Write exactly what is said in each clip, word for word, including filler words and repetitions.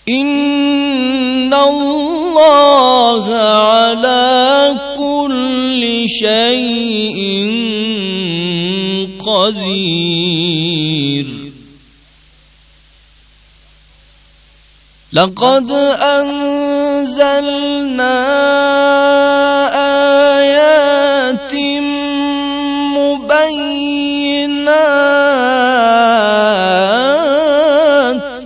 إن الله على كل شيء قدير. لقد أنزلنا آيات مبينات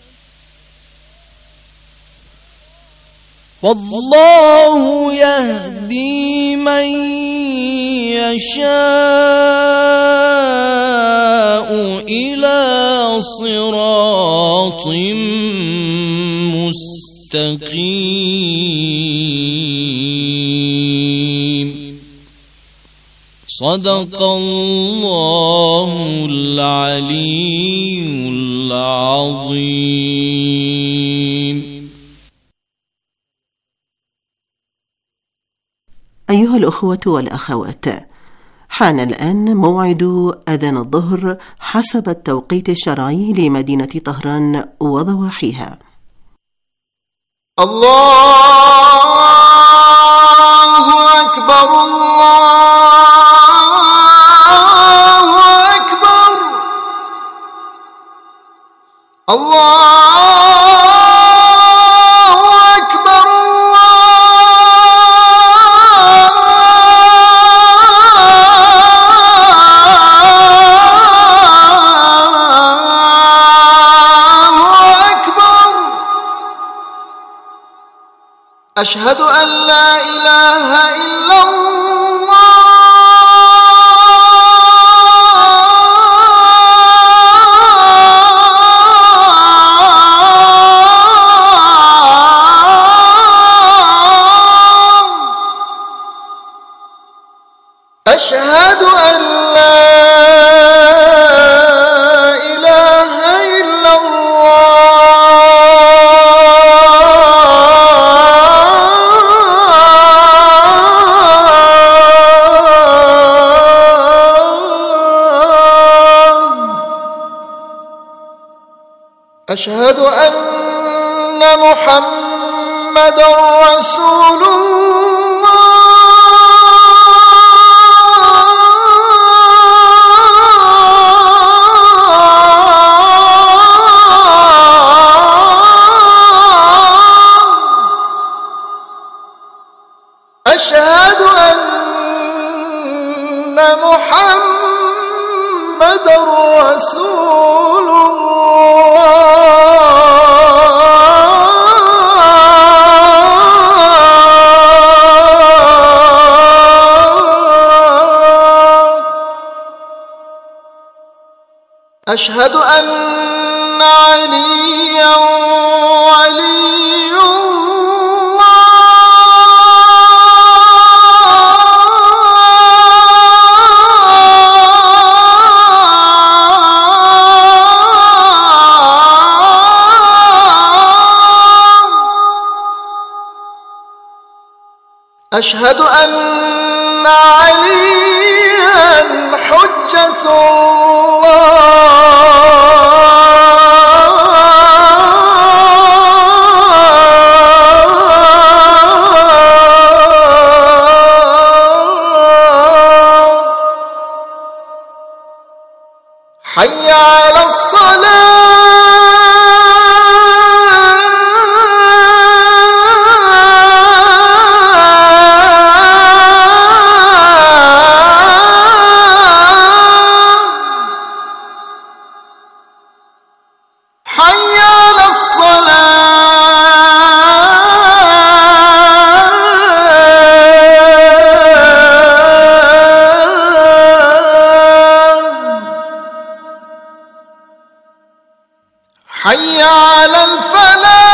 والله يهدي من يشاء إلى صراط مستقيم. صدق الله العلي العظيم. أيها الأخوة والأخوات، حان الآن موعد أذان الظهر حسب التوقيت الشرعي لمدينة طهران وضواحيها. الله أكبر الله أكبر الله أشهد أن لا إله إلا الله أشهد أن لا إله إلا أشهد أن محمدًا رسول الله. أشهد أن محمدًا رسول الله. أشهد أن عليا ولي الله. أشهد أن عليا حجة الله. حي على الصلاة. حي على الصلاة. حي على الفلاح.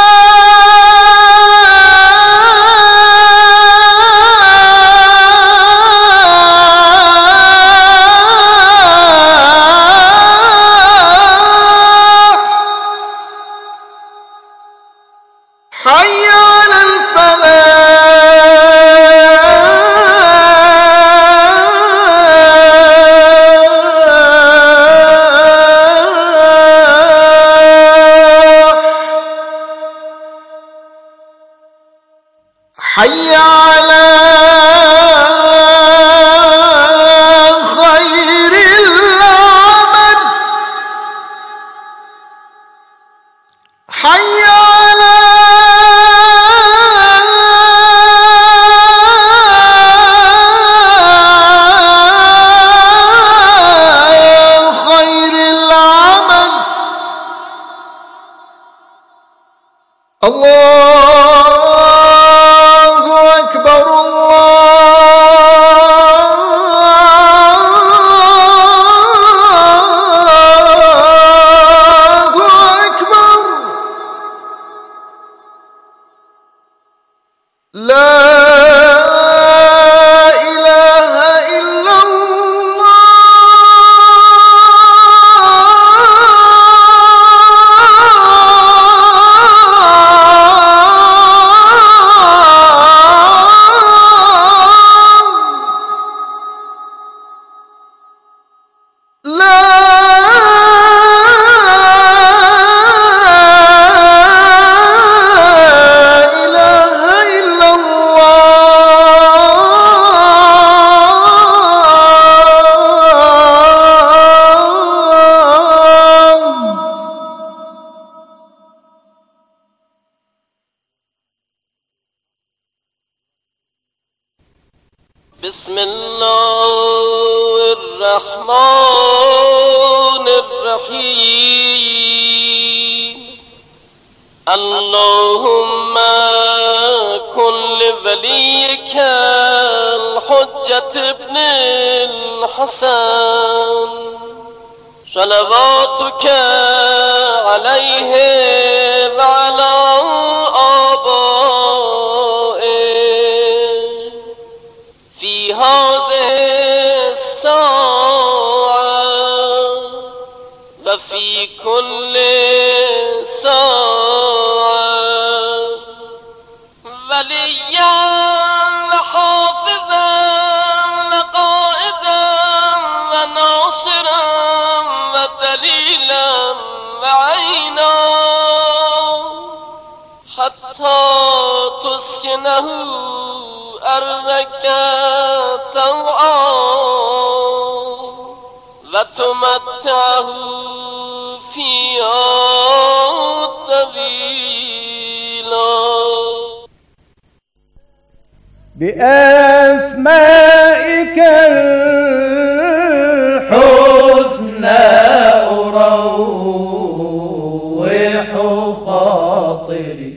حي على الفلاح. حي على خير العمل حي على خير العمل الله أكبر الله أكبر لا إله إلا بسم الله الرحمن الرحيم اللهم كن لوليك الحجة ابن الحسن صلواتك عليه وعلى آبائه في هذه الساعة وفي كل ساعة وليا وحافظا وقائدا وناصرا ودليلا وعينا حتى تسكنه أرضك طوعا وتمتعه فيها طويلا بأسمائك الحسنى أروح خاطري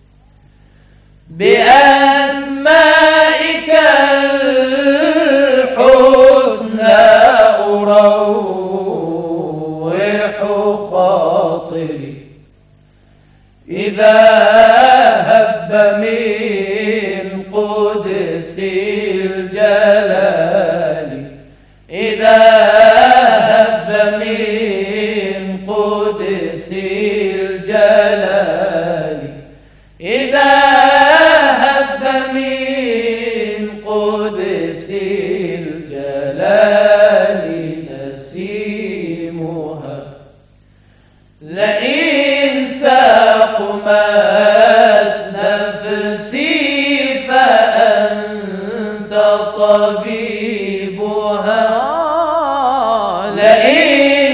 بأسمائك الحسنى أروح خاطري إذا هب من قدس الجلال إذا هب من قدس الجلال إذا هب من قدس الجلال نسيمها لئن سقمت نفسي فأنت طبيبها لئن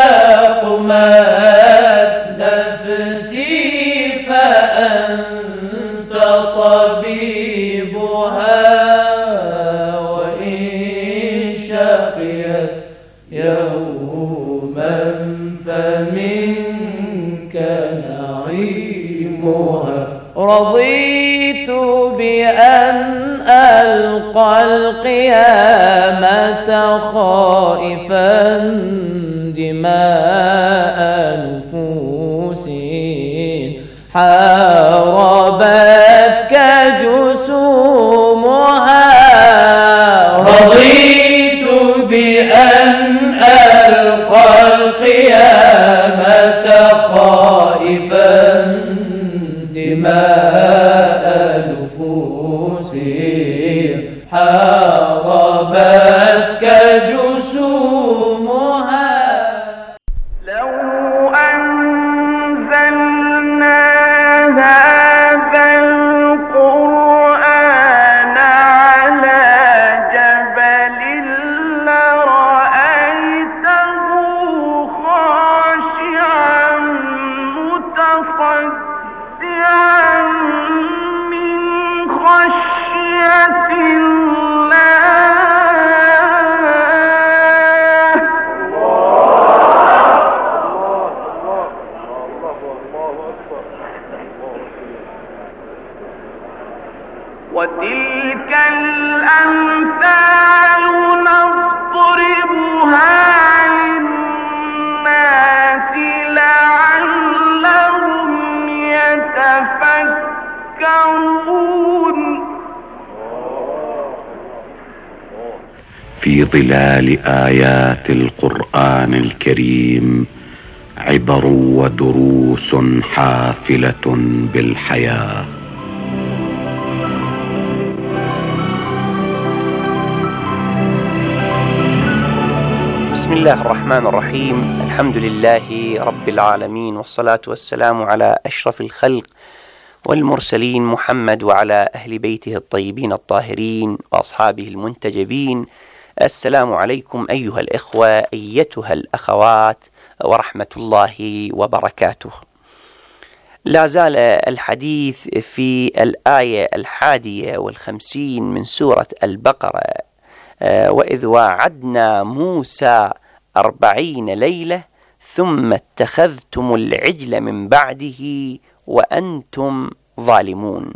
سقمت نفسي فأنت طبيبها وإن شقيت يوما فمنك نعيمها رضيت بأن ألقى القيامة خائفا دماء نفوس حاربتك جسومها رضيت بأن ألقى القيامة خائفا دماء نفوس حاربتك جسومها لو أنزلنا هذا القرآن وتلك الأمثال نضربها للناس لعلهم يتفكرون. في ظلال آيات القرآن الكريم عبر ودروس حافلة بالحياة. بسم الله الرحمن الرحيم. الحمد لله رب العالمين، والصلاة والسلام على أشرف الخلق والمرسلين محمد وعلى أهل بيته الطيبين الطاهرين وأصحابه المنتجبين. السلام عليكم أيها الإخوة أيتها الأخوات ورحمة الله وبركاته. لا زال الحديث في الآية الحادية والخمسين من سورة البقرة: وإذ واعدنا موسى أربعين ليلة ثم اتخذتم العجل من بعده وأنتم ظالمون.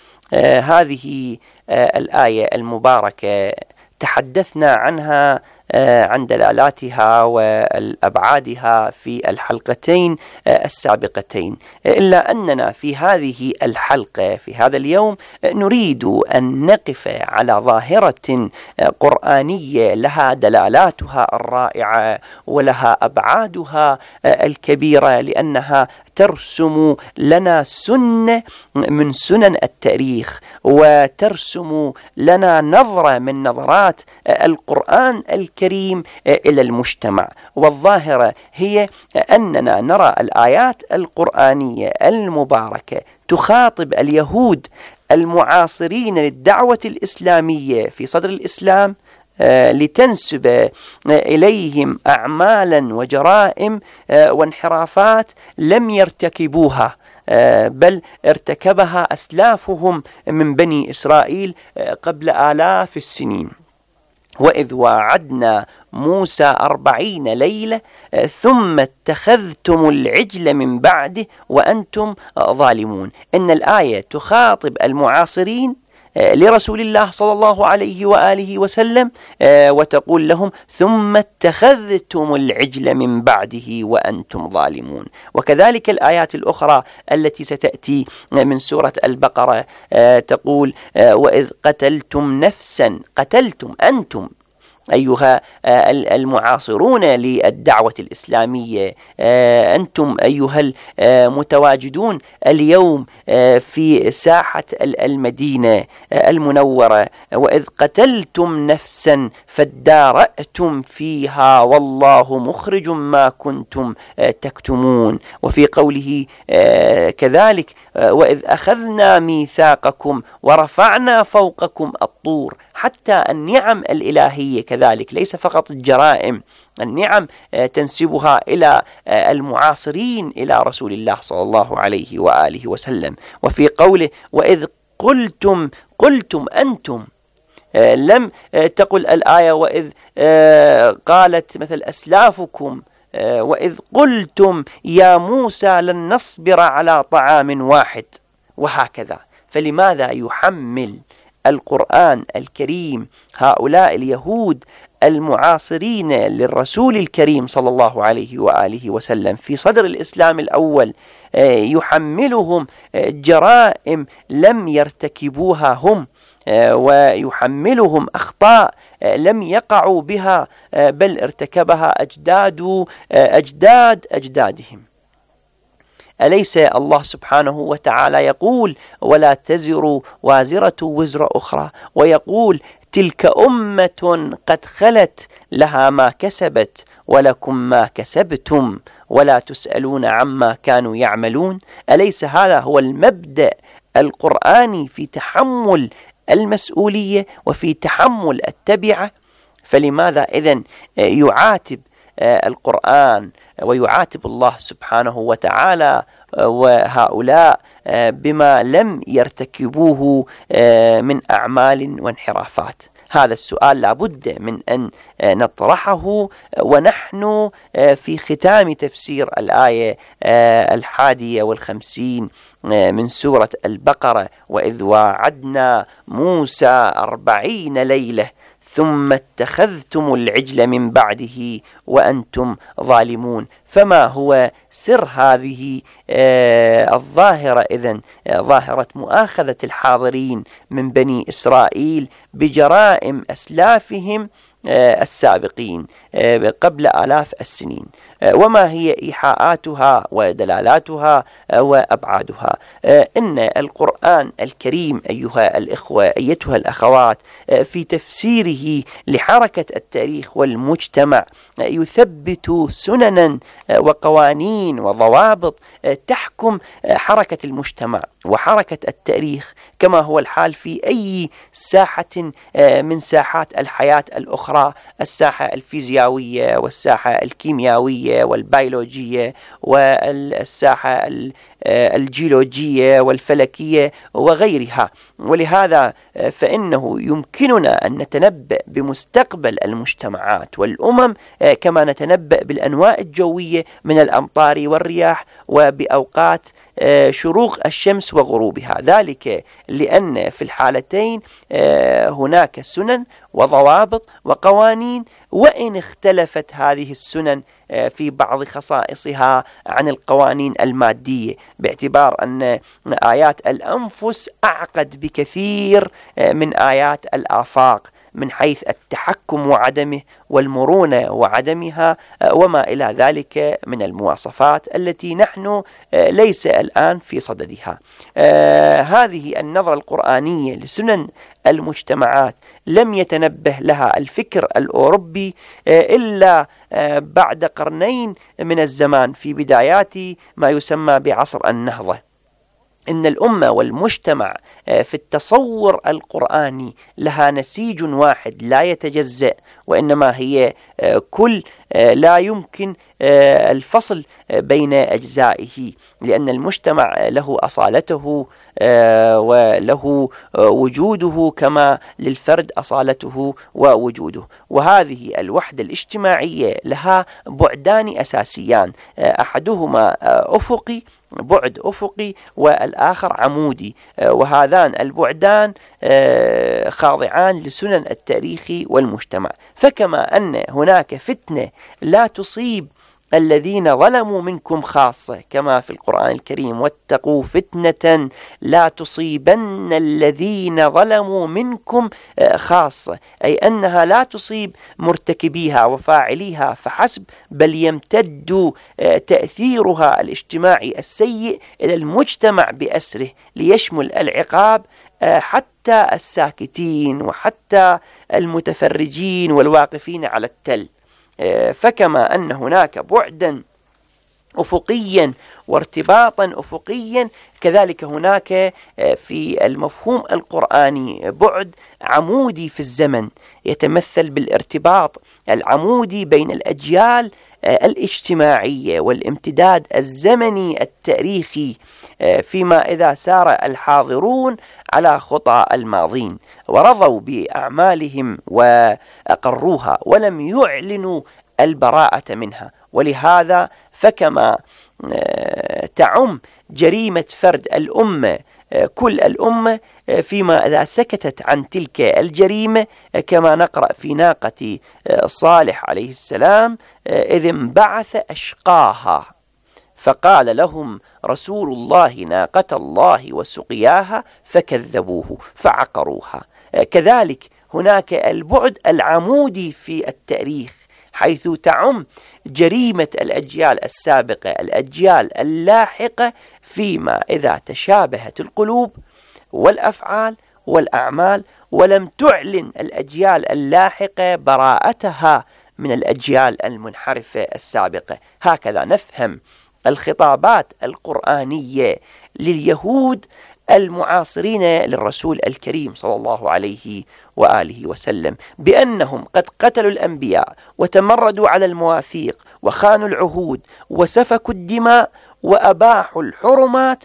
هذه الآية المباركة تحدثنا عنها عن دلالاتها والأبعادها في الحلقتين السابقتين، إلا أننا في هذه الحلقة في هذا اليوم نريد أن نقف على ظاهرة قرآنية لها دلالاتها الرائعة ولها أبعادها الكبيرة، لأنها ترسم لنا سنة من سنن التاريخ، وترسم لنا نظرة من نظرات القرآن الكريم إلى المجتمع. والظاهرة هي أننا نرى الآيات القرآنية المباركة تخاطب اليهود المعاصرين للدعوة الإسلامية في صدر الإسلام لتنسب إليهم أعمالا وجرائم وانحرافات لم يرتكبوها، بل ارتكبها أسلافهم من بني إسرائيل قبل آلاف السنين. وإذ واعدنا موسى أربعين ليلة ثم اتخذتم العجل من بعده وأنتم ظالمون. إن الآية تخاطب المعاصرين لرسول الله صلى الله عليه وآله وسلم وتقول لهم: ثم اتخذتم العجل من بعده وأنتم ظالمون. وكذلك الآيات الأخرى التي ستأتي من سورة البقرة تقول: وإذ قتلتم نفسا، قتلتم أنتم أيها المعاصرون للدعوة الإسلامية، أنتم أيها المتواجدون اليوم في ساحة المدينة المنورة، وإذ قتلتم نفسا فادارأتم فيها والله مخرج ما كنتم تكتمون. وفي قوله كذلك: وإذ أخذنا ميثاقكم ورفعنا فوقكم الطور. حتى النعم الإلهية كذلك، ليس فقط الجرائم، النعم تنسبها إلى المعاصرين إلى رسول الله صلى الله عليه وآله وسلم. وفي قوله: وإذ قلتم قلتم أنتم، لم تقل الآية وإذ قالت مثل أسلافكم وإذ قلتم يا موسى لن نصبر على طعام واحد، وهكذا. فلماذا يحمل القرآن الكريم هؤلاء اليهود المعاصرين للرسول الكريم صلى الله عليه وآله وسلم في صدر الإسلام الأول، يحملهم جرائم لم يرتكبوها هم، ويحملهم أخطاء لم يقعوا بها بل ارتكبها أجداد أجداد أجدادهم؟ أليس الله سبحانه وتعالى يقول: ولا تزر وازرة وزر أخرى، ويقول: تلك أمة قد خلت لها ما كسبت ولكم ما كسبتم ولا تسألون عما كانوا يعملون؟ أليس هذا هو المبدأ القرآني في تحمل المسؤولية وفي تحمل التبعة؟ فلماذا إذن يعاتب القرآن ويعاتب الله سبحانه وتعالى وهؤلاء بما لم يرتكبوه من أعمال وانحرافات؟ هذا السؤال لابد من أن نطرحه ونحن في ختام تفسير الآية الحادية والخمسين من سورة البقرة: وإذ واعدنا موسى أربعين ليلة ثم اتخذتم العجل من بعده وأنتم ظالمون. فما هو سر هذه الظاهرة إذن؟ ظاهرة مؤاخذة الحاضرين من بني إسرائيل بجرائم أسلافهم السابقين قبل آلاف السنين، وما هي إيحاءاتها ودلالاتها وأبعادها؟ إن القرآن الكريم أيها الإخوة أيتها الأخوات في تفسيره لحركة التاريخ والمجتمع يثبت سننا وقوانين وضوابط تحكم حركة المجتمع وحركة التاريخ، كما هو الحال في أي ساحة من ساحات الحياة الأخرى: الساحة الفيزيائية والساحة الكيميائية والبيولوجية والساحة الجيولوجية والفلكية وغيرها. ولهذا فإنه يمكننا أن نتنبأ بمستقبل المجتمعات والأمم كما نتنبأ بالأنواع الجوية من الأمطار والرياح وبأوقات شروق الشمس وغروبها، ذلك لأن في الحالتين هناك سنن وضوابط وقوانين، وإن اختلفت هذه السنن في بعض خصائصها عن القوانين المادية، باعتبار أن آيات الأنفس أعقد بكثير من آيات الآفاق من حيث التحكم وعدمه والمرونة وعدمها وما إلى ذلك من المواصفات التي نحن ليس الآن في صددها. هذه النظرة القرآنية لسنن المجتمعات لم يتنبه لها الفكر الأوروبي إلا بعد قرنين من الزمان في بدايات ما يسمى بعصر النهضة. إن الأمة والمجتمع في التصور القرآني لها نسيج واحد لا يتجزأ، وإنما هي كل لا يمكن الفصل بين أجزائه، لأن المجتمع له أصالته وله وجوده كما للفرد أصالته ووجوده. وهذه الوحدة الاجتماعية لها بعدان أساسيان: أحدهما أفقي، بعد أفقي، والآخر عمودي، وهذان البعدان خاضعان لسنن التاريخ والمجتمع. فكما أن هناك فتنة لا تصيب الذين ظلموا منكم خاصة كما في القرآن الكريم: واتقوا فتنة لا تصيبن الذين ظلموا منكم خاصة، أي أنها لا تصيب مرتكبيها وفاعليها فحسب، بل يمتد تأثيرها الاجتماعي السيء إلى المجتمع بأسره ليشمل العقاب حتى الساكتين وحتى المتفرجين والواقفين على التل. فكما أن هناك بعدا أفقيا وارتباطا أفقيا، كذلك هناك في المفهوم القرآني بعد عمودي في الزمن يتمثل بالارتباط العمودي بين الأجيال الاجتماعية والامتداد الزمني التاريخي، فيما إذا سار الحاضرون على خطى الماضين ورضوا بأعمالهم وأقروها ولم يعلنوا البراءة منها. ولهذا فكما تعم جريمة فرد الأمة كل الأمة، فيما إذا سكتت عن تلك الجريمة، كما نقرأ في ناقة صالح عليه السلام: إذ انبعث أشقاها فقال لهم رسول الله ناقة الله وسقياها فكذبوه فعقروها. كذلك هناك البعد العمودي في التاريخ، حيث تعم جريمة الأجيال السابقة الأجيال اللاحقة، فيما إذا تشابهت القلوب والأفعال والأعمال ولم تعلن الأجيال اللاحقة براءتها من الأجيال المنحرفة السابقة. هكذا نفهم الخطابات القرآنية لليهود المعاصرين للرسول الكريم صلى الله عليه وآله وسلم، بأنهم قد قتلوا الأنبياء وتمردوا على المواثيق وخانوا العهود وسفكوا الدماء وأباحوا الحرمات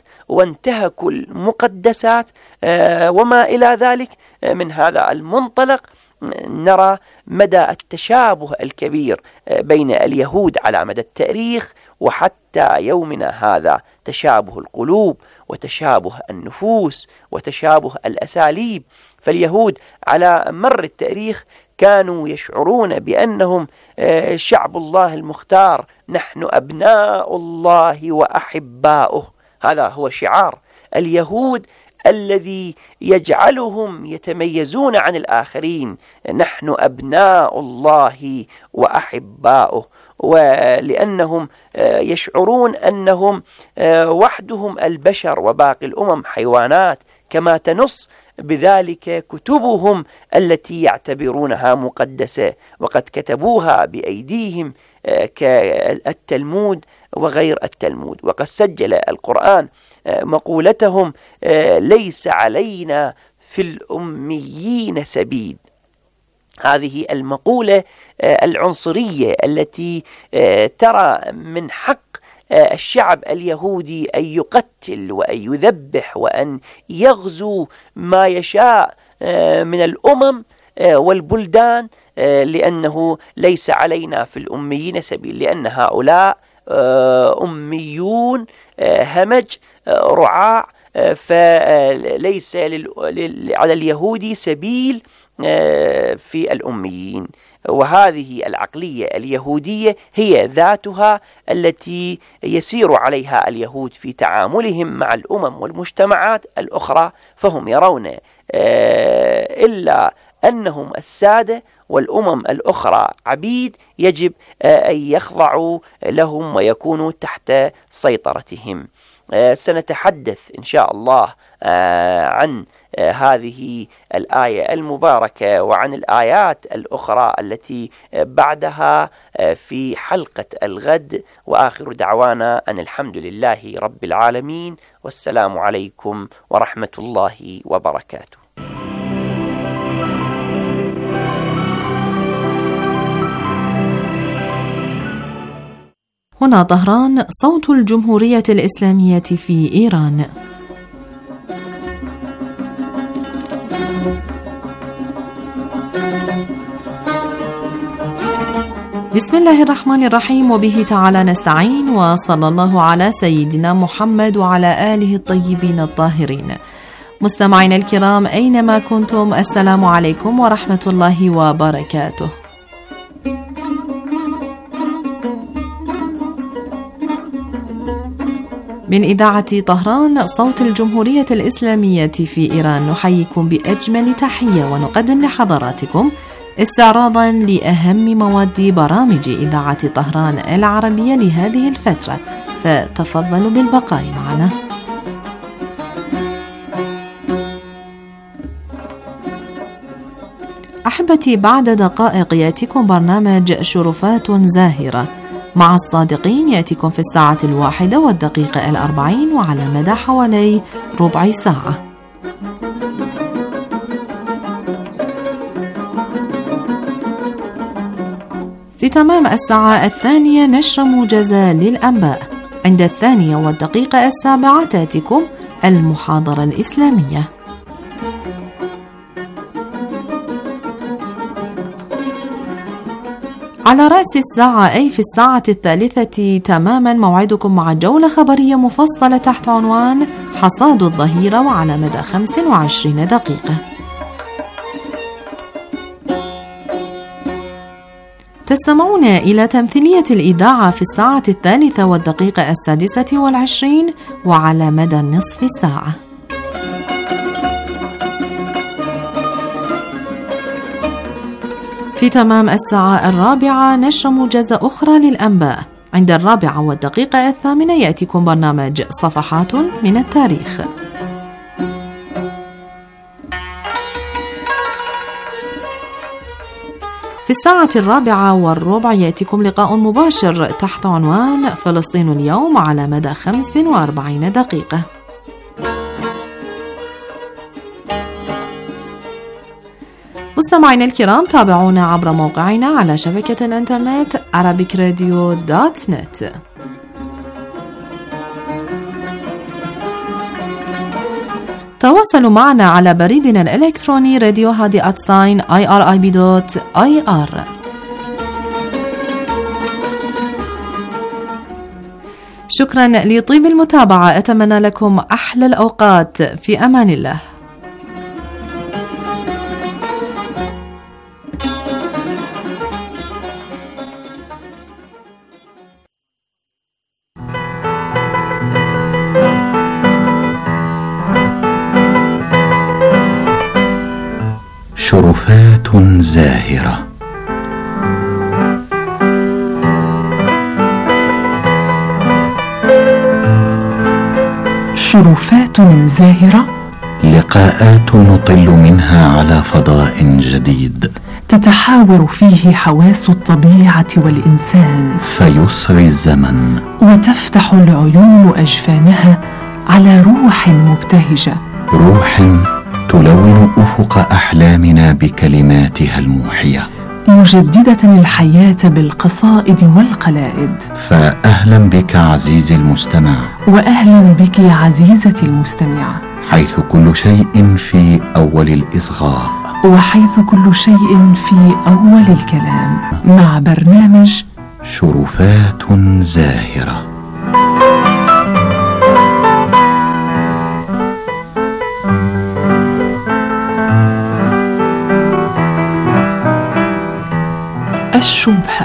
وانتهكوا المقدسات وما إلى ذلك. من هذا المنطلق نرى مدى التشابه الكبير بين اليهود على مدى التاريخ وحتى يومنا هذا، تشابه القلوب وتشابه النفوس وتشابه الأساليب. فاليهود على مر التاريخ كانوا يشعرون بأنهم شعب الله المختار، نحن أبناء الله وأحباؤه. هذا هو شعار اليهود الذي يجعلهم يتميزون عن الآخرين، نحن أبناء الله وأحباؤه. ولأنهم يشعرون أنهم وحدهم البشر وباقي الأمم حيوانات، كما تنص بذلك كتبهم التي يعتبرونها مقدسة، وقد كتبوها بأيديهم كالتلمود وغير التلمود. وقد سجل القرآن مقولتهم ليس علينا في الأميين سبيل. هذه المقولة العنصرية التي ترى من حق الشعب اليهودي أن يقتل وأن يذبح وأن يغزو ما يشاء من الأمم والبلدان، لأنه ليس علينا في الأميين سبيل، لأن هؤلاء أميون همج رعاع، فليس على اليهودي سبيل في الأميين. وهذه العقلية اليهودية هي ذاتها التي يسير عليها اليهود في تعاملهم مع الأمم والمجتمعات الأخرى، فهم يرون إلا أنهم السادة والأمم الأخرى عبيد، يجب أن يخضعوا لهم ويكونوا تحت سيطرتهم. سنتحدث إن شاء الله عن هذه الآية المباركة وعن الآيات الأخرى التي بعدها في حلقة الغد، وآخر دعوانا أن الحمد لله رب العالمين، والسلام عليكم ورحمة الله وبركاته. هنا طهران، صوت الجمهورية الإسلامية في إيران. بسم الله الرحمن الرحيم، وبه تعالى نستعين، وصلى الله على سيدنا محمد وعلى آله الطيبين الطاهرين. مستمعين الكرام أينما كنتم، السلام عليكم ورحمة الله وبركاته. من إذاعة طهران صوت الجمهورية الإسلامية في إيران نحييكم بأجمل تحية، ونقدم لحضراتكم استعراضا لأهم مواد برامج إذاعة طهران العربية لهذه الفترة، فتفضلوا بالبقاء معنا. أحبتي، بعد دقائق يأتيكم برنامج شرفات زاهرة مع الصادقين، يأتيكم في الساعة الواحدة والدقيقة الأربعين وعلى مدى حوالي ربع ساعة. في تمام الساعة الثانية نشر موجزة للأنباء. عند الثانية والدقيقة السابعة تأتيكم المحاضرة الإسلامية. على رأس الساعة، أي في الساعة الثالثة تماما، موعدكم مع جولة خبرية مفصلة تحت عنوان حصاد الظهيرة، وعلى مدى خمس وعشرين دقيقة. تستمعون إلى تمثيلية الإذاعة في الساعة الثالثة والدقيقة السادسة والعشرين وعلى مدى نصف ساعة. في تمام الساعة الرابعة نشر موجزة أخرى للأنباء. عند الرابعة والدقيقة الثامنة يأتيكم برنامج صفحات من التاريخ. في الساعة الرابعة والربع يأتيكم لقاء مباشر تحت عنوان فلسطين اليوم على مدى خمس وأربعين دقيقة. مستمعينا الكرام، تابعونا عبر موقعنا على شبكة الانترنت arabic radio dot net. تواصلوا معنا على بريدنا الإلكتروني راديو هادي آت ساين آي آر آي بي دوت آي آر. شكرا لطيب المتابعة، أتمنى لكم أحلى الأوقات، في أمان الله. شرفات زاهرة. شرفات زاهرة، لقاءات نطل منها على فضاء جديد، تتحاور فيه حواس الطبيعة والإنسان، فيسري الزمن وتفتح العيون أجفانها على روح مبتهجة، روح تلون أفق أحلامنا بكلماتها الموحية، مجددة الحياة بالقصائد والقلائد. فأهلا بك عزيزي المستمع، وأهلا بك عزيزتي المستمعة، حيث كل شيء في أول الإصغاء، وحيث كل شيء في أول الكلام، مع برنامج شرفات زاهرة. الشبهة.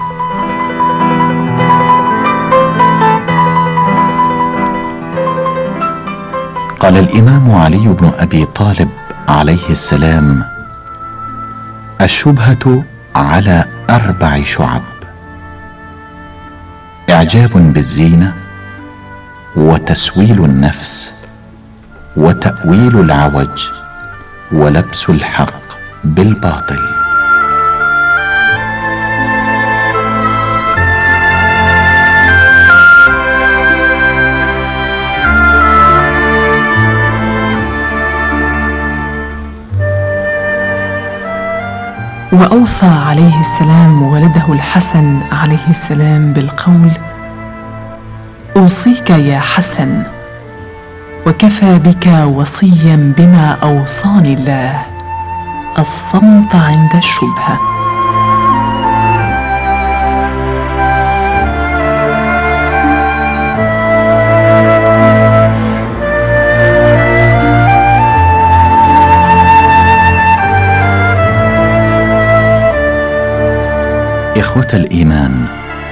قال الإمام علي بن أبي طالب عليه السلام: الشبهة على أربع شعب: إعجاب بالزينة، وتسويل النفس، وتأويل العوج، ولبس الحق بالباطل. وأوصى عليه السلام ولده الحسن عليه السلام بالقول: أوصيك يا حسن، وكفى بك وصيا بما أوصاني الله، الصمت عند الشبهة. إخوة الإيمان،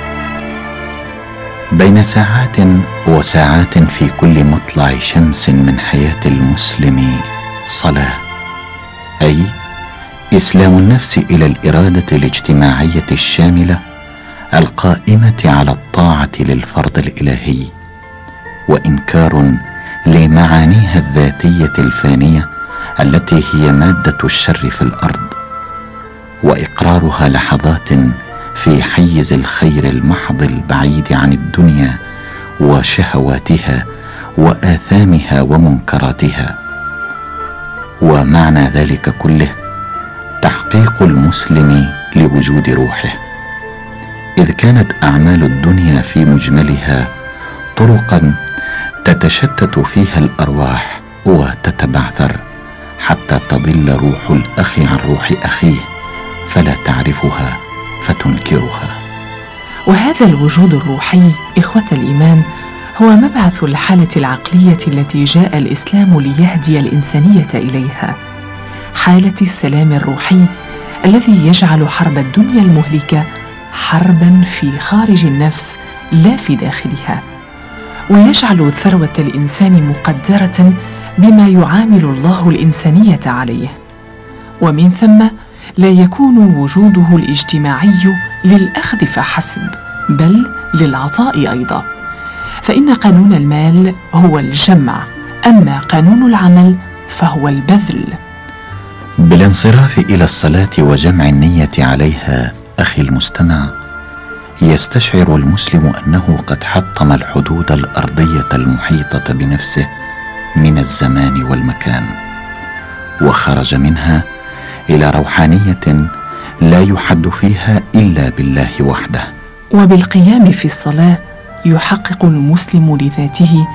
بين ساعات وساعات في كل مطلع شمس من حياة المسلم صلاة، أي إسلام النفس إلى الإرادة الاجتماعية الشاملة القائمة على الطاعة للفرض الإلهي، وإنكار لمعانيها الذاتية الفانية التي هي مادة الشر في الأرض، وإقرارها لحظات في حيز الخير المحض البعيد عن الدنيا وشهواتها وآثامها ومنكراتها. ومعنى ذلك كله تحقيق المسلم لوجود روحه، إذ كانت أعمال الدنيا في مجملها طرقا تتشتت فيها الأرواح وتتبعثر حتى تضل روح الأخ عن روح أخيه، فلا تعرفها فتنكرها. وهذا الوجود الروحي إخوة الإيمان هو مبعث الحالة العقلية التي جاء الإسلام ليهدي الإنسانية إليها، حالة السلام الروحي الذي يجعل حرب الدنيا المهلكة حربا في خارج النفس لا في داخلها، ويجعل ثروة الإنسان مقدرة بما يعامل الله الإنسانية عليه، ومن ثم لا يكون وجوده الاجتماعي للأخذ فحسب، بل للعطاء أيضا، فإن قانون المال هو الجمع، أما قانون العمل فهو البذل. بالانصراف إلى الصلاة وجمع النية عليها أخي المستمع، يستشعر المسلم أنه قد حطم الحدود الأرضية المحيطة بنفسه من الزمان والمكان، وخرج منها إلى روحانية لا يحد فيها إلا بالله وحده. وبالقيام في الصلاة يحقق المسلم لذاته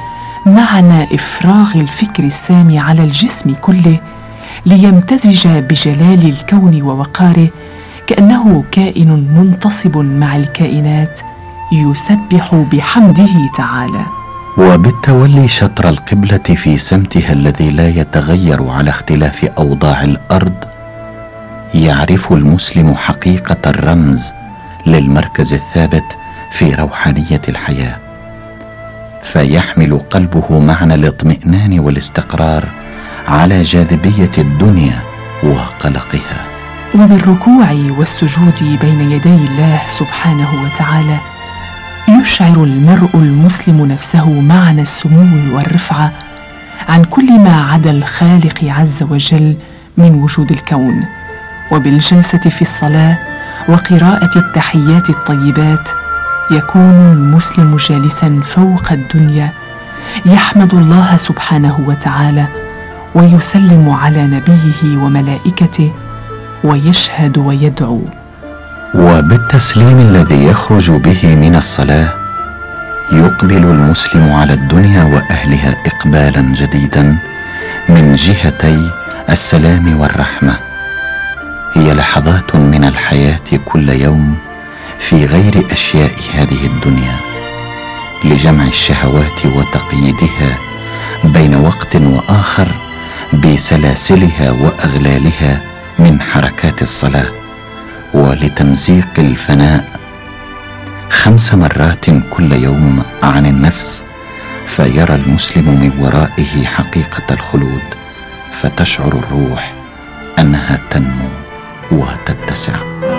معنى إفراغ الفكر السامي على الجسم كله ليمتزج بجلال الكون ووقاره، كأنه كائن منتصب مع الكائنات يسبح بحمده تعالى. وبالتولي شطر القبلة في سمتها الذي لا يتغير على اختلاف أوضاع الأرض، يعرف المسلم حقيقة الرمز للمركز الثابت في روحانية الحياة، فيحمل قلبه معنى الاطمئنان والاستقرار على جاذبية الدنيا وقلقها. وبالركوع والسجود بين يدي الله سبحانه وتعالى يشعر المرء المسلم نفسه معنى السمو والرفعة عن كل ما عدا الخالق عز وجل من وجود الكون. وبالجلسة في الصلاة وقراءة التحيات الطيبات يكون المسلم جالسا فوق الدنيا يحمد الله سبحانه وتعالى ويسلم على نبيه وملائكته ويشهد ويدعو. وبالتسليم الذي يخرج به من الصلاة يقبل المسلم على الدنيا وأهلها إقبالا جديدا من جهتي السلام والرحمة. هي لحظات من الحياة كل يوم في غير أشياء هذه الدنيا، لجمع الشهوات وتقييدها بين وقت وآخر بسلاسلها وأغلالها من حركات الصلاة، ولتمزيق الفناء خمس مرات كل يوم عن النفس، فيرى المسلم من ورائه حقيقة الخلود، فتشعر الروح أنها تنمو وتتسع.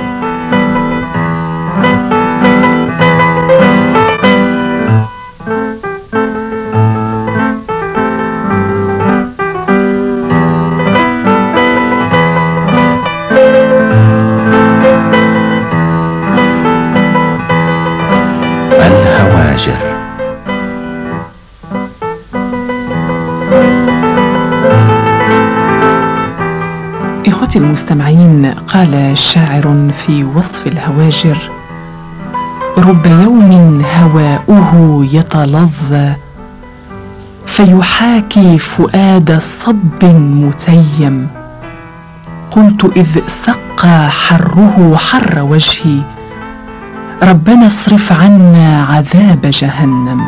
الهواجر. إخوتي المستمعين، قال شاعر في وصف الهواجر: رب يوم هواؤه يتلظى فيحاكي فؤاد صب متيم، قلت إذ سقى حره حر وجهي ربنا اصرف عنا عذاب جهنم.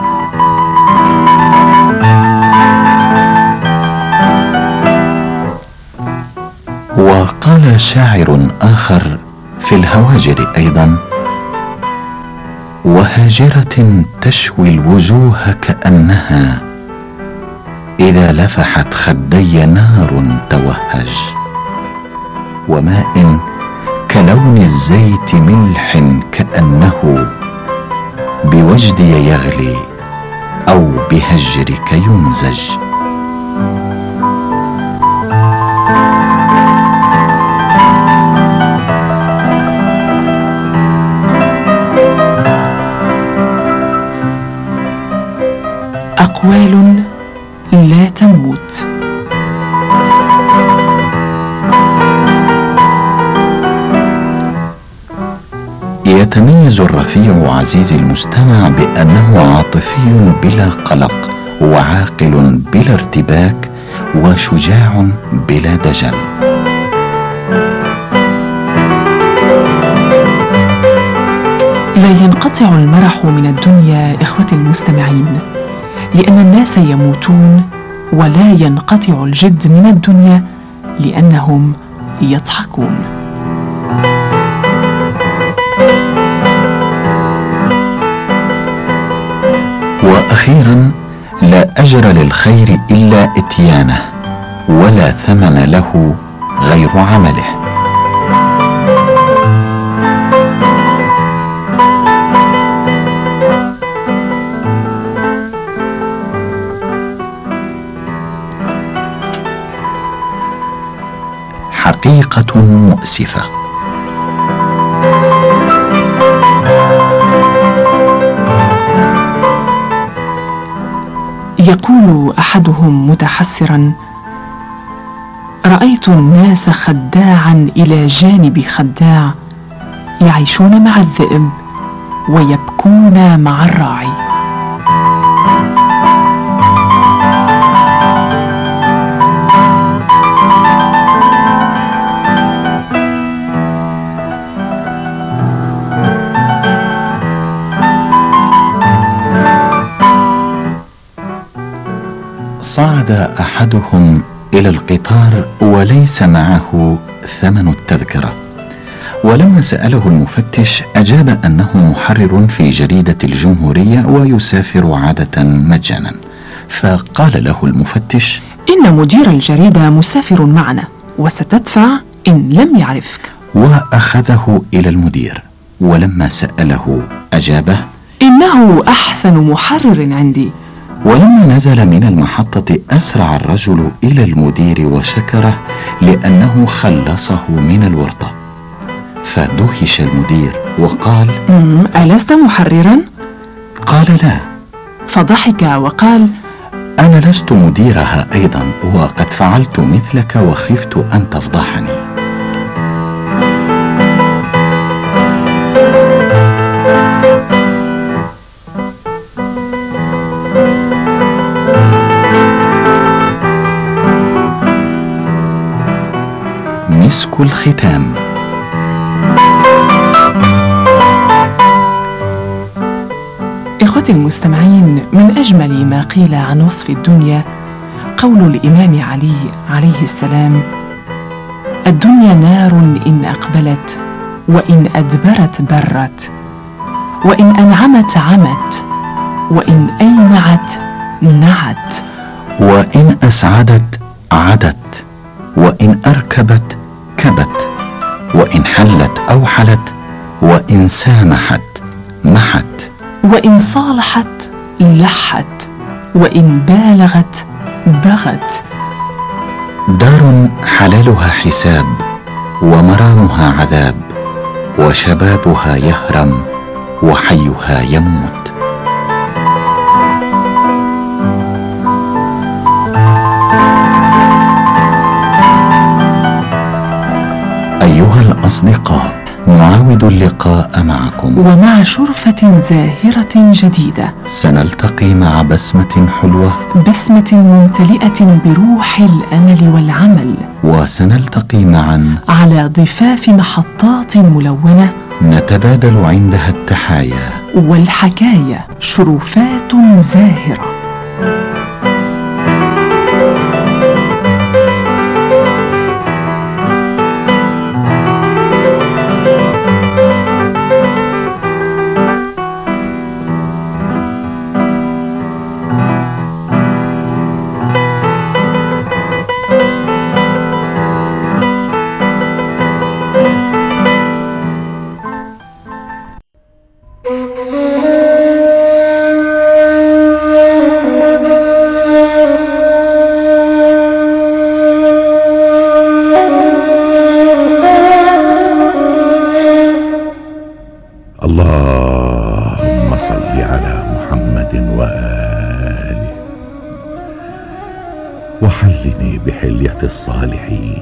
وقال شاعر آخر في الهواجر أيضا: وهاجرة تشوي الوجوه كأنها إذا لفحت خدي نار توهج، وماء كلون الزيت ملح كأنه بوجدي يغلي أو بهجرك يمزج. أقوال لا تموت. يتميز الرفيع عزيزي المستمع بأنه عاطفي بلا قلق، وعاقل بلا ارتباك، وشجاع بلا دجل. لا ينقطع المرح من الدنيا إخوتي المستمعين، لأن الناس يموتون، ولا ينقطع الجد من الدنيا لأنهم يضحكون. وأخيرا، لا أجر للخير إلا إتيانه، ولا ثمن له غير عمله. حقيقة مؤسفة. يقول أحدهم متحسرا: رأيت الناس خداعا إلى جانب خداع، يعيشون مع الذئب ويبكون مع الراعي. صعد أحدهم إلى القطار وليس معه ثمن التذكرة، ولما سأله المفتش أجاب أنه محرر في جريدة الجمهورية ويسافر عادة مجانا. فقال له المفتش: إن مدير الجريدة مسافر معنا وستدفع إن لم يعرفك. وأخذه إلى المدير، ولما سأله أجابه: إنه أحسن محرر عندي. ولما نزل من المحطة أسرع الرجل إلى المدير وشكره لأنه خلصه من الورطة. فدهش المدير وقال: ألست محررا؟ قال: لا. فضحك وقال: أنا لست مديرها أيضا، وقد فعلت مثلك وخفت أن تفضحني. مسك الختام. إخوتي المستمعين، من أجمل ما قيل عن وصف الدنيا قول الإمام علي عليه السلام: الدنيا نار إن أقبلت وإن أدبرت برت، وإن أنعمت عمت، وإن أينعت نعت، وإن أسعدت عدت، وإن أركبت كبت، وإن حلت أوحلت، وإن سامحت محت، وإن صالحت لحت، وإن بالغت بغت. دار حلالها حساب، ومرامها عذاب، وشبابها يهرم، وحيها يموت. أيها الأصدقاء، نعاود اللقاء معكم ومع شرفة زاهرة جديدة. سنلتقي مع بسمة حلوة، بسمة ممتلئة بروح الأمل والعمل، وسنلتقي معا على ضفاف محطات ملونة نتبادل عندها التحايا والحكايا، شرفات زاهرة. اللهم صل على محمد وآله، وحلني بحلية الصالحين،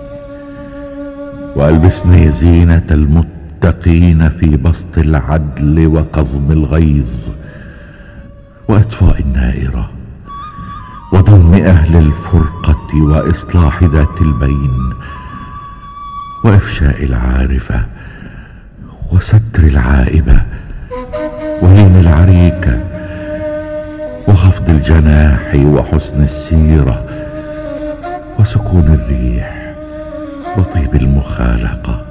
وألبسني زينة المتقين في بسط العدل وكظم الغيظ وإطفاء النائرة وضم أهل الفرقة وإصلاح ذات البين وإفشاء العارفة وستر العائبة ولين العريكة وخفض الجناح وحسن السيرة وسكون الريح وطيب المخالقة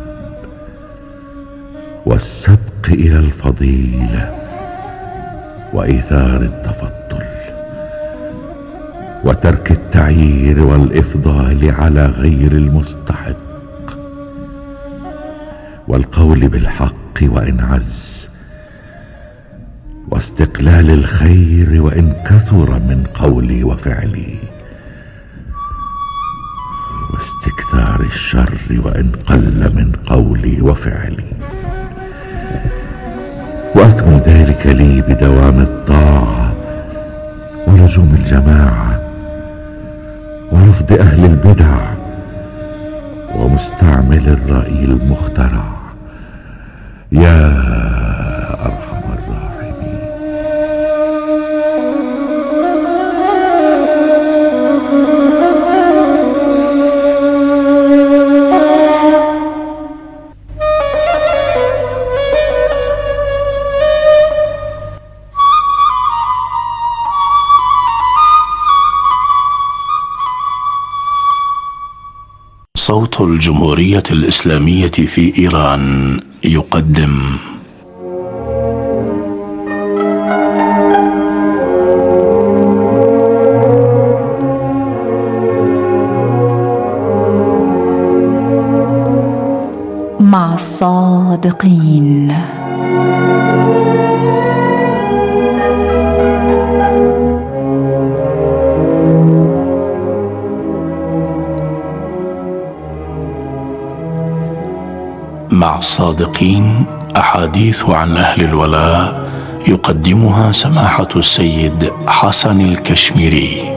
والسبق إلى الفضيلة وإيثار التفضل وترك التعيير والإفضال على غير المستحق والقول بالحق وإن عز واستقلال الخير وإن كثر من قولي وفعلي واستكثار الشر وإن قل من قولي وفعلي، وأكمل ذلك لي بدوام الطاعة ولزوم الجماعة ورفض أهل البدع ومستعمل الرأي المخترع يا أرحم الراحمين. صوت الجمهورية الإسلامية في إيران يقدم مع الصادقين. مع الصادقين، أحاديث عن أهل الولاء يقدمها سماحة السيد حسن الكشميري.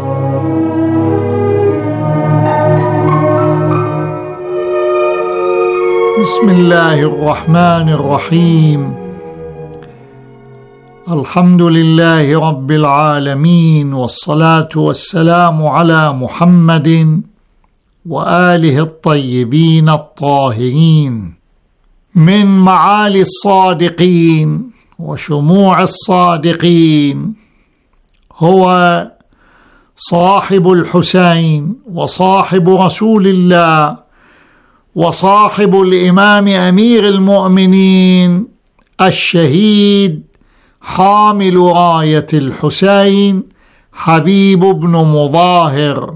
بسم الله الرحمن الرحيم. الحمد لله رب العالمين، والصلاة والسلام على محمد وآله الطيبين الطاهرين. من معالي الصادقين وشموع الصادقين هو صاحب الحسين وصاحب رسول الله وصاحب الإمام أمير المؤمنين الشهيد حامل راية الحسين حبيب بن مظاهر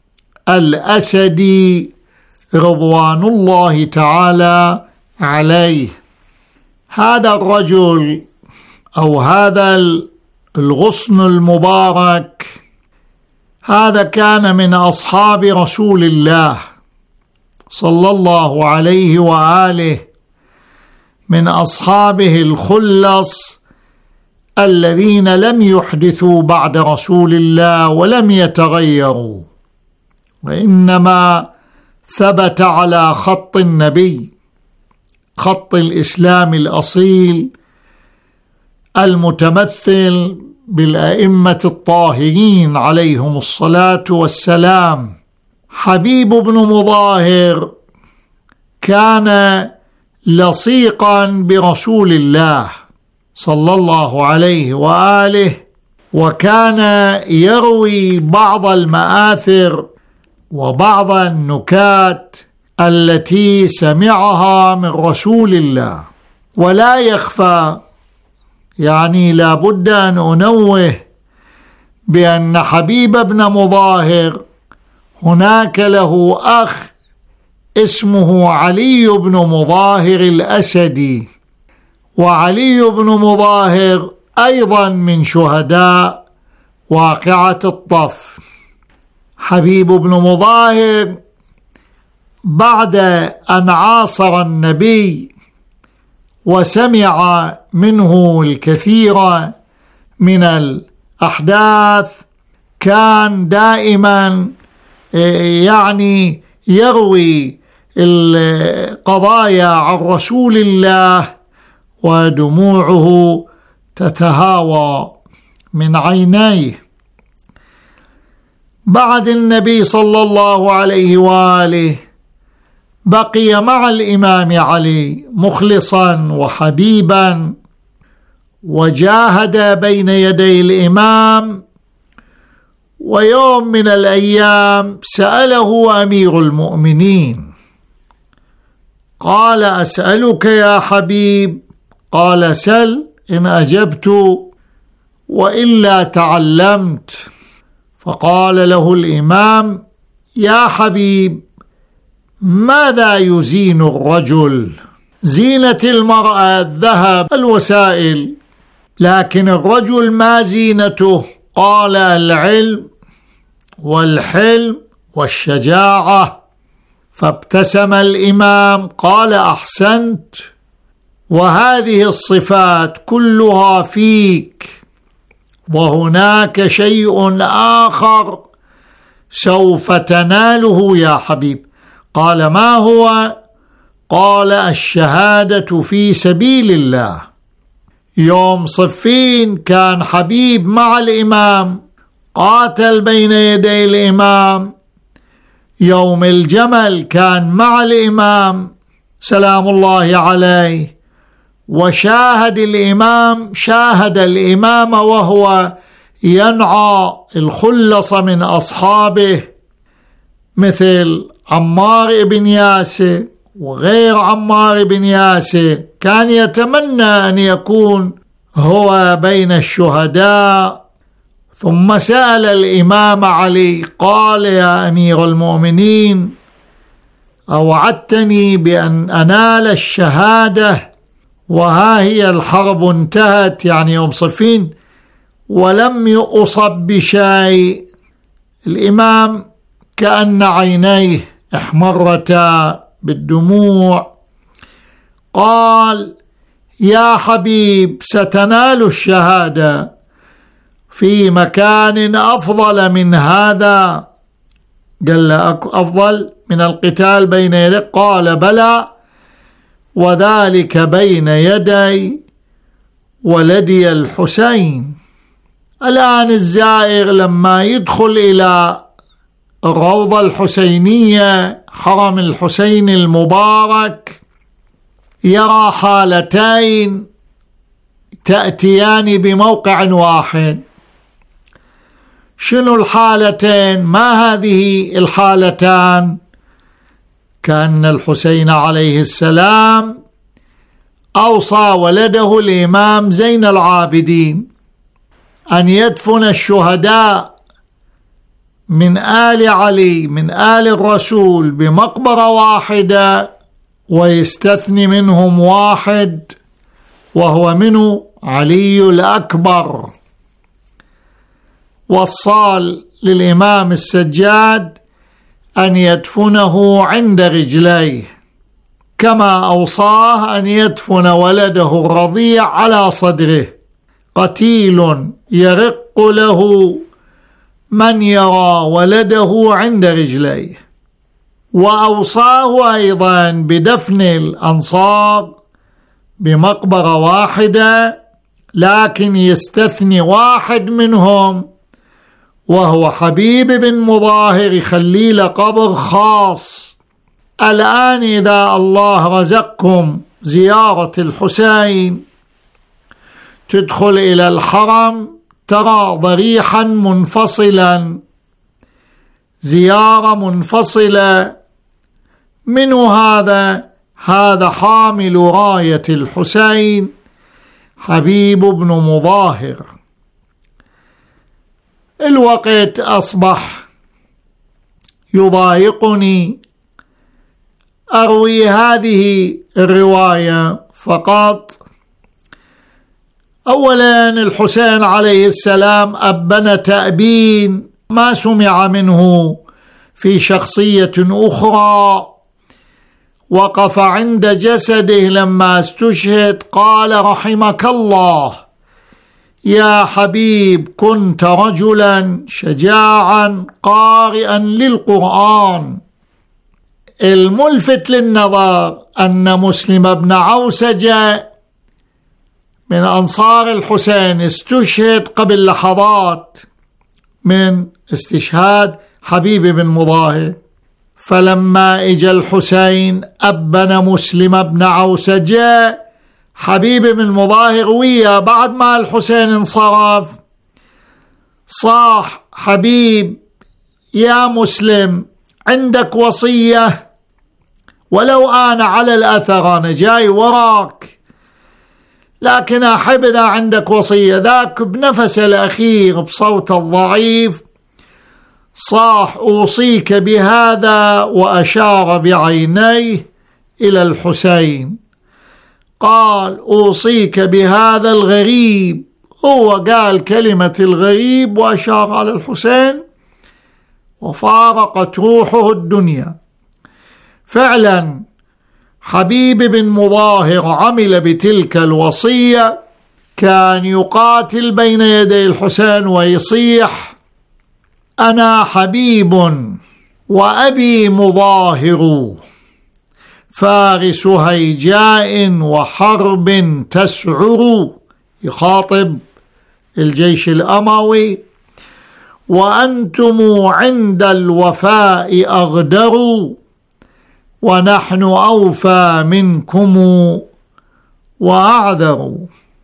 الأسدي رضوان الله تعالى عليه. هذا الرجل أو هذا الغصن المبارك هذا كان من أصحاب رسول الله صلى الله عليه وآله، من أصحابه الخلص الذين لم يحدثوا بعد رسول الله ولم يتغيروا، وإنما ثبت على خط النبي، خط الإسلام الأصيل المتمثل بالأئمة الطاهرين عليهم الصلاة والسلام. حبيب بن مظاهر كان لصيقا برسول الله صلى الله عليه وآله، وكان يروي بعض المآثر وبعض النكات التي سمعها من رسول الله. ولا يخفى، يعني لا بد أن أنوه بأن حبيب بن مظاهر هناك له أخ اسمه علي بن مظاهر الأسدي، وعلي بن مظاهر أيضا من شهداء واقعة الطف. حبيب بن مظاهر بعد أن عاصر النبي وسمع منه الكثير من الأحداث كان دائما يعني يروي القضايا عن رسول الله ودموعه تتهاوى من عينيه. بعد النبي صلى الله عليه وآله بقي مع الإمام علي مخلصا وحبيبا، وجاهد بين يدي الإمام. ويوم من الأيام سأله أمير المؤمنين قال: أسألك يا حبيب؟ قال: سل، إن أجبت وإلا تعلمت. فقال له الإمام: يا حبيب، ماذا يزين الرجل؟ زينة المرأة الذهب الوسائل، لكن الرجل ما زينته؟ قال: العلم والحلم والشجاعة. فابتسم الإمام قال: أحسنت، وهذه الصفات كلها فيك، وهناك شيء آخر سوف تناله يا حبيب. قال: ما هو؟ قال: الشهادة في سبيل الله. يوم صفين كان حبيب مع الإمام، قاتل بين يدي الإمام. يوم الجمل كان مع الإمام سلام الله عليه، وشاهد الإمام شاهد الإمام وهو ينعى الخلص من أصحابه مثل عمار بن ياسر وغير عمار بن ياسر كان يتمنى أن يكون هو بين الشهداء. ثم سأل الإمام علي قال: يا أمير المؤمنين، أوعدتني بأن أنال الشهادة وها هي الحرب انتهت، يعني يوم صفين، ولم أصب بشيء. الإمام كأن عينيه احمرتا بالدموع، قال: يا حبيب، ستنال الشهادة في مكان أفضل من هذا. قال له: أفضل من القتال بين يديك؟ قال: بلى، وذلك بين يدي ولدي الحسين. الآن الزائر لما يدخل إلى الروضة الحسينية، حرم الحسين المبارك، يرى حالتين تأتيان بموقع واحد. شنو الحالتين؟ ما هذه الحالتان؟ كأن الحسين عليه السلام أوصى ولده الإمام زين العابدين أن يدفن الشهداء من آل علي، من آل الرسول، بمقبرة واحدة، ويستثني منهم واحد وهو منه علي الأكبر. وصال للإمام السجاد أن يدفنه عند رجليه، كما أوصاه أن يدفن ولده الرضيع على صدره، قتيل يرق له من يرى ولده عند رجليه. وأوصاه أيضا بدفن الأنصار بمقبرة واحدة، لكن يستثني واحد منهم وهو حبيب بن مظاهر، يخلي له قبر خاص. الآن إذا الله رزقكم زيارة الحسين، تدخل إلى الحرم ترى ضريحا منفصلا، زيارة منفصلة. من هذا؟ هذا حامل راية الحسين حبيب بن مظاهر. الوقت أصبح يضايقني أروي هذه الرواية فقط. أولا، الحسين عليه السلام أبن تأبين ما سمع منه في شخصية أخرى. وقف عند جسده لما استشهد قال: رحمك الله يا حبيب، كنت رجلا شجاعا قارئا للقرآن. الملفت للنظر أن مسلم بن عوسجة من أنصار الحسين استشهد قبل لحظات من استشهاد حبيب بن مظاهر، فلما اجى الحسين أبن مسلم بن عوسجة حبيب بن مظاهر ويا. بعد ما الحسين انصرف صاح حبيب: يا مسلم، عندك وصية؟ ولو أنا على الأثر، أنا جاي وراك، لكن أحب إذا عندك وصية. ذاك بنفس الأخير بصوت الضعيف صاح: أوصيك بهذا، وأشار بعينيه إلى الحسين. قال: أوصيك بهذا الغريب. هو قال كلمة الغريب وأشار على الحسين، وفارقت روحه الدنيا. فعلا حبيب بن مظاهر عمل بتلك الوصية، كان يقاتل بين يدي الحسين ويصيح: أنا حبيب وأبي مظاهر، فارس هيجاء وحرب تسعر. يخاطب الجيش الأموي: وأنتم عند الوفاء أغدر، ونحن أوفى منكم وأعذر.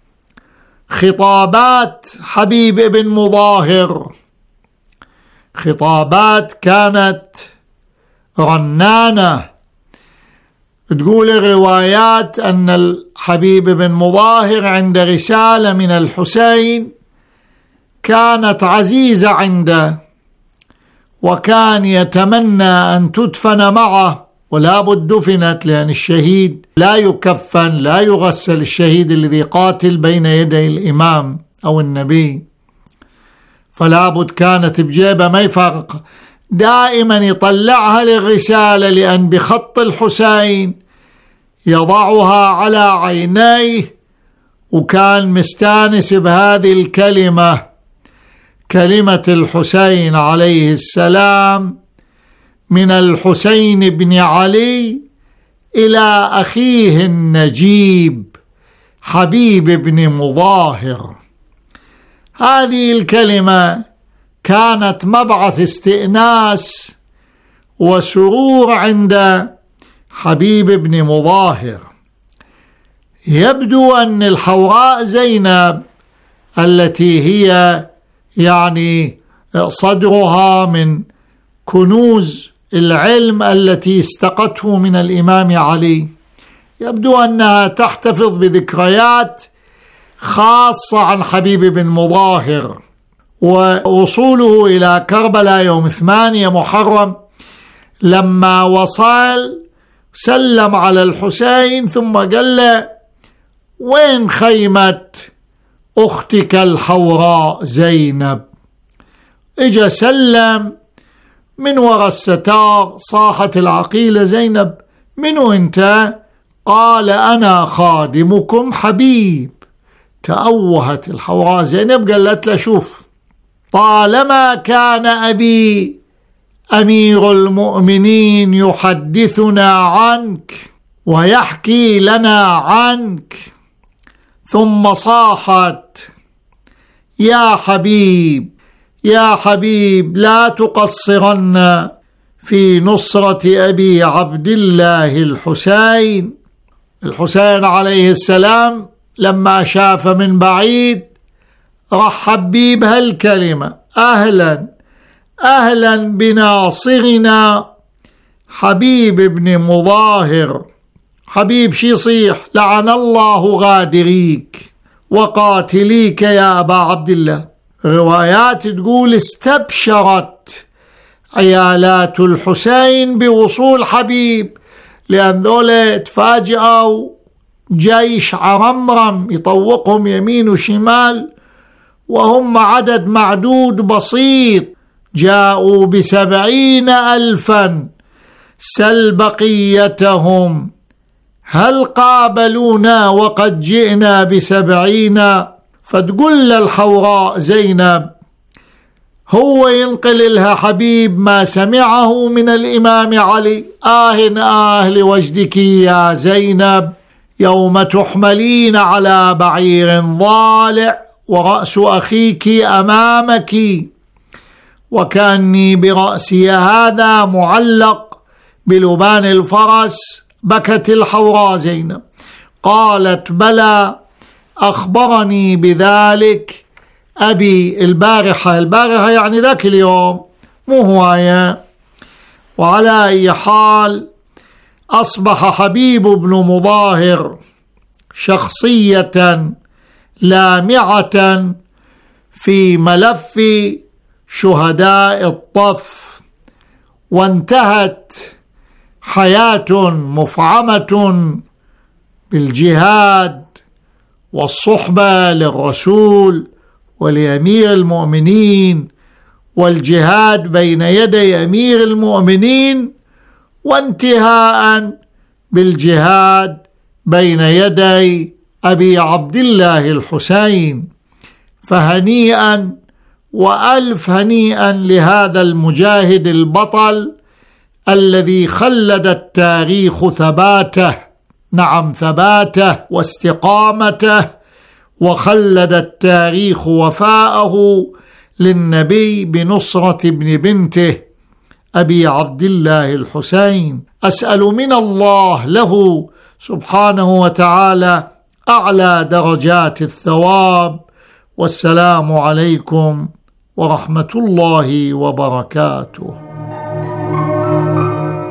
خطابات حبيب بن مظاهر خطابات كانت رنانة. تقول الروايات أن الحبيب بن مظاهر عند رسالة من الحسين كانت عزيزة عنده، وكان يتمنى أن تدفن معه، ولا بد دفنت، لأن الشهيد لا يكفن لا يغسل، الشهيد الذي قاتل بين يدي الإمام أو النبي، فلا بد كانت بجيبه ما يفرق. دائما يطلعها للرسالة، لأن بخط الحسين يضعها على عينيه، وكان مستانس بهذه الكلمة، كلمة الحسين عليه السلام: من الحسين بن علي إلى أخيه النجيب حبيب بن مظاهر. هذه الكلمة كانت مبعث استئناس وسرور عند حبيب بن مظاهر. يبدو أن الحوراء زينب التي هي يعني صدرها من كنوز العلم التي استقته من الإمام علي، يبدو أنها تحتفظ بذكريات خاصة عن حبيب بن مظاهر. ووصوله إلى كربلاء يوم ثمانية محرم، لما وصل سلم على الحسين ثم قال له: وين خيمة أختك الحوراء زينب؟ إجا سلم من وراء الستار. صاحت العقيلة زينب: منو أنت؟ قال: أنا خادمكم حبيب. تأوهت الحوراء زينب، قالت له: شوف، طالما كان أبي أمير المؤمنين يحدثنا عنك ويحكي لنا عنك، ثم صاحت: يا حبيب يا حبيب لا تقصرن في نصرة أبي عبد الله الحسين. الحسين عليه السلام لما شاف من بعيد رحب بيه بهالكلمة: أهلا أهلا بناصرنا حبيب بن مظاهر. حبيب شي يصيح: لعن الله غادريك وقاتليك يا أبا عبد الله. روايات تقول استبشرت عيالات الحسين بوصول حبيب، لأن ذولا تفاجئوا جيش عرمرم يطوقهم يمين وشمال، وهم عدد معدود بسيط، جاءوا بسبعين ألفا. سل بقيتهم هل قابلونا وقد جئنا بسبعين؟ فتقول للحوراء زينب، هو ينقل لها حبيب ما سمعه من الإمام علي: آه آه لوجدك يا زينب يوم تحملين على بعير ضالع ورأس أخيك أمامك، وكأني برأسي هذا معلق بلبان الفرس. بكت الحوراء زينب، قالت: بلى، أخبرني بذلك أبي البارحة. البارحة يعني ذاك اليوم، مو هواية. وعلى أي حال أصبح حبيب بن مظاهر شخصية لامعة في ملف شهداء الطف، وانتهت حياة مفعمة بالجهاد والصحبة للرسول ولأمير المؤمنين، والجهاد بين يدي أمير المؤمنين، وانتهاء بالجهاد بين يدي أبي عبد الله الحسين. فهنيئا وألف هنيئا لهذا المجاهد البطل الذي خلد التاريخ ثباته، نعم ثباته واستقامته، وخلد التاريخ وفاءه للنبي بنصرة ابن بنته أبي عبد الله الحسين. أسأل من الله له سبحانه وتعالى أعلى درجات الثواب. والسلام عليكم ورحمة الله وبركاته.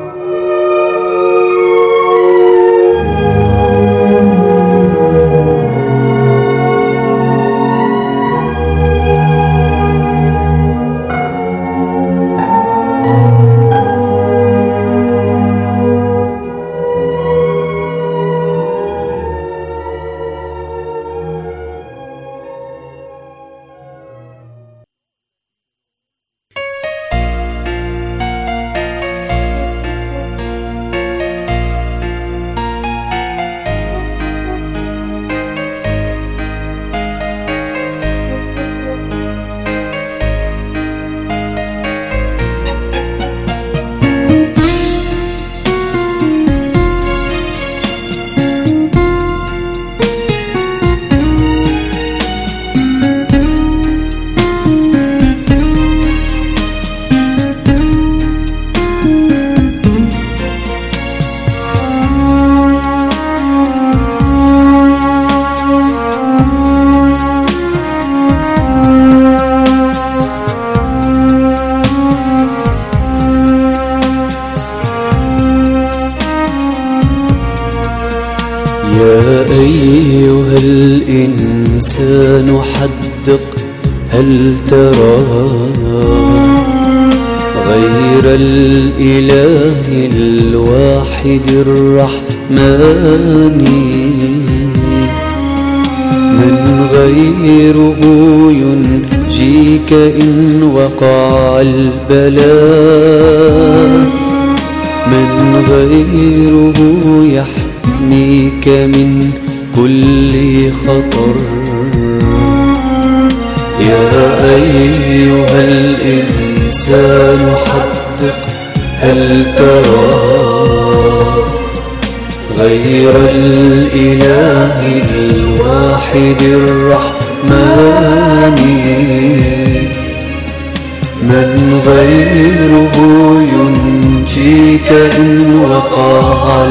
هل ترى غير الإله الواحد الرحمن من غيره ينجيك إن وقع البلاء من غيره يحميك من كل خطر يا أيها الإنسان حقق هل ترى غير الإله الواحد الرحمن من غيره ينجيك إن وقع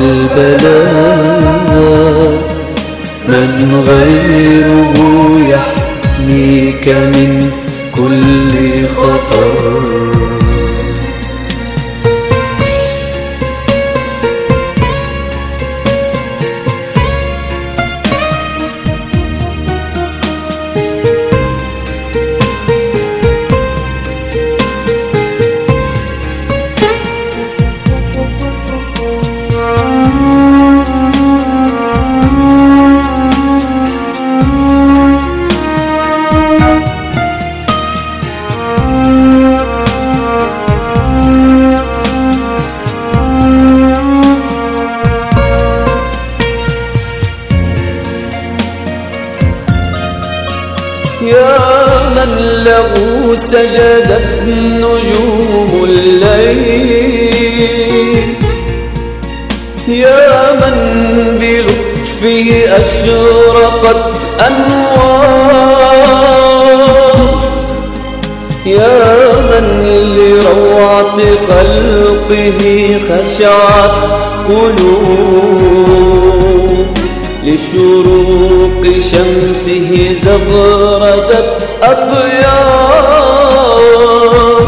البلاء من غيره يحميك من كل خطر يا من له سجدت نجوم الليل يا من بلطفه أشرقت أنوار يا من لروعة خلقه خشعت قلوب لشروق شمسه زغردت أطيار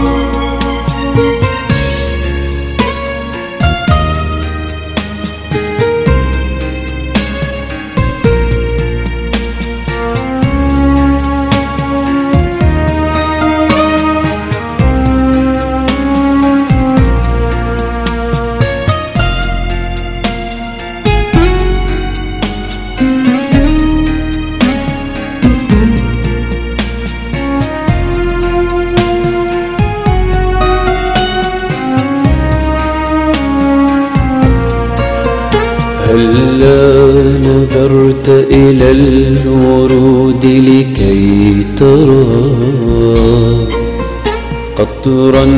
هلا نظرت إلى الورود لكي ترى قطرا